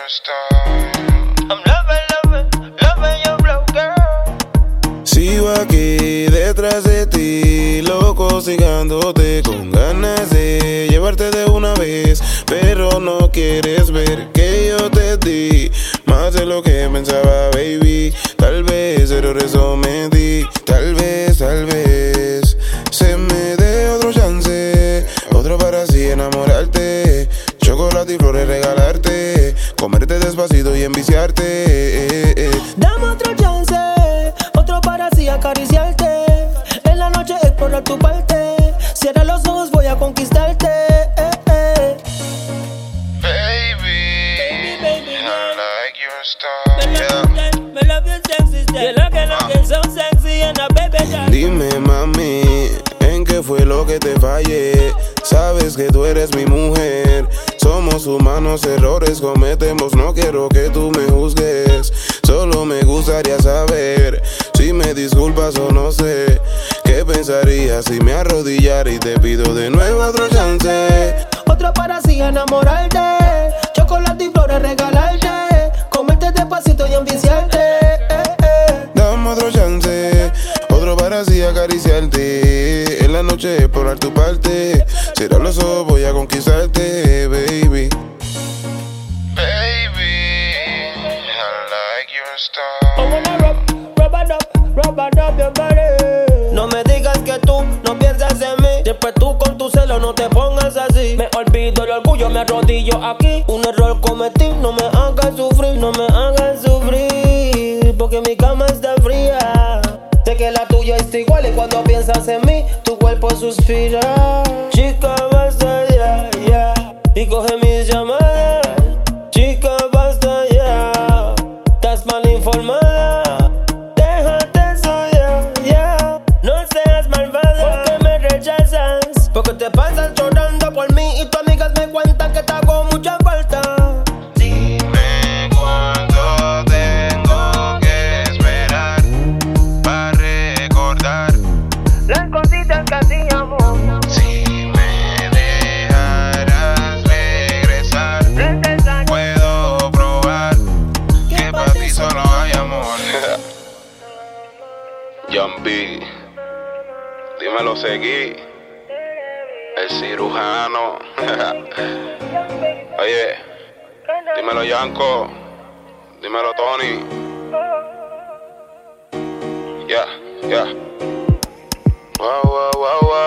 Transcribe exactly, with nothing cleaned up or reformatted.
your style. I'm loving, loving, loving your flow, girl. Sigo aquí detrás de ti, loco siguiéndote, con ganas de llevarte de una vez, pero no quieres ver que yo te di más de lo que pensaba, baby. Tal vez errores cometí, tal vez, tal vez se me dé otro chance, otro para así enamorarte, chocolate y flores regalarte, comerte despacito y enviciarte. eh, eh. Dame otro chance, otro para así acariciarte. En la noche explorar tu parte. Cierra los ojos, voy a conquistarte. eh, eh. Baby, Baby, baby, I yeah. like your style. Me love you, me love you sexy style. You looking, looking so sexy and a baby doll. Dime, mami, ¿en qué fue lo que te fallé? Sabes que tú eres mi mujer. Somos humanos, errores cometemos. No quiero que tú me juzgues. Solo me gustaría saber si me disculpas o no sé. ¿Qué pensarías si me arrodillara y te pido de nuevo otro chance? Otro para así enamorarte. Chocolate y flores regalarte. Comerte despacito y enviciarte. eh, eh. Dame otro chance, otro para así acariciarte. En la noche explorar tu parte. Cierra los ojos, voy a conquistarte, baby. Baby, I like your I style. wanna rub, rub it up, rub it up your body. No me digas que tú no piensas en mí. Después tú con tu celo no te pongas así. Me olvido el orgullo, me arrodillo aquí. Un error cometí, no me hagas sufrir, no me hagas sufrir. Porque mi cama está fría. Sé que la tuya es igual y cuando piensas en mí, tu cuerpo suspira. Chica, basta ya, ya. Y coge mis llamadas. Chica, basta ya. Estás mal informada. Déjate eso ya, ya. No seas malvada. ¿Por qué me rechazas? Porque te pasas llorando por mí y tus amigas me cuentan que te hago mucha falta. Dime cuánto tengo que esperar para recordar Las cositas que hacíamos. si me dejaras regresar. Puedo probar que para ti solo hay amor. John B, dímelo, seguí. El cirujano. Oye, dímelo, Yanko. Dímelo, Tony. Ya, yeah, ya. Yeah. Wow, wow, wow, wow.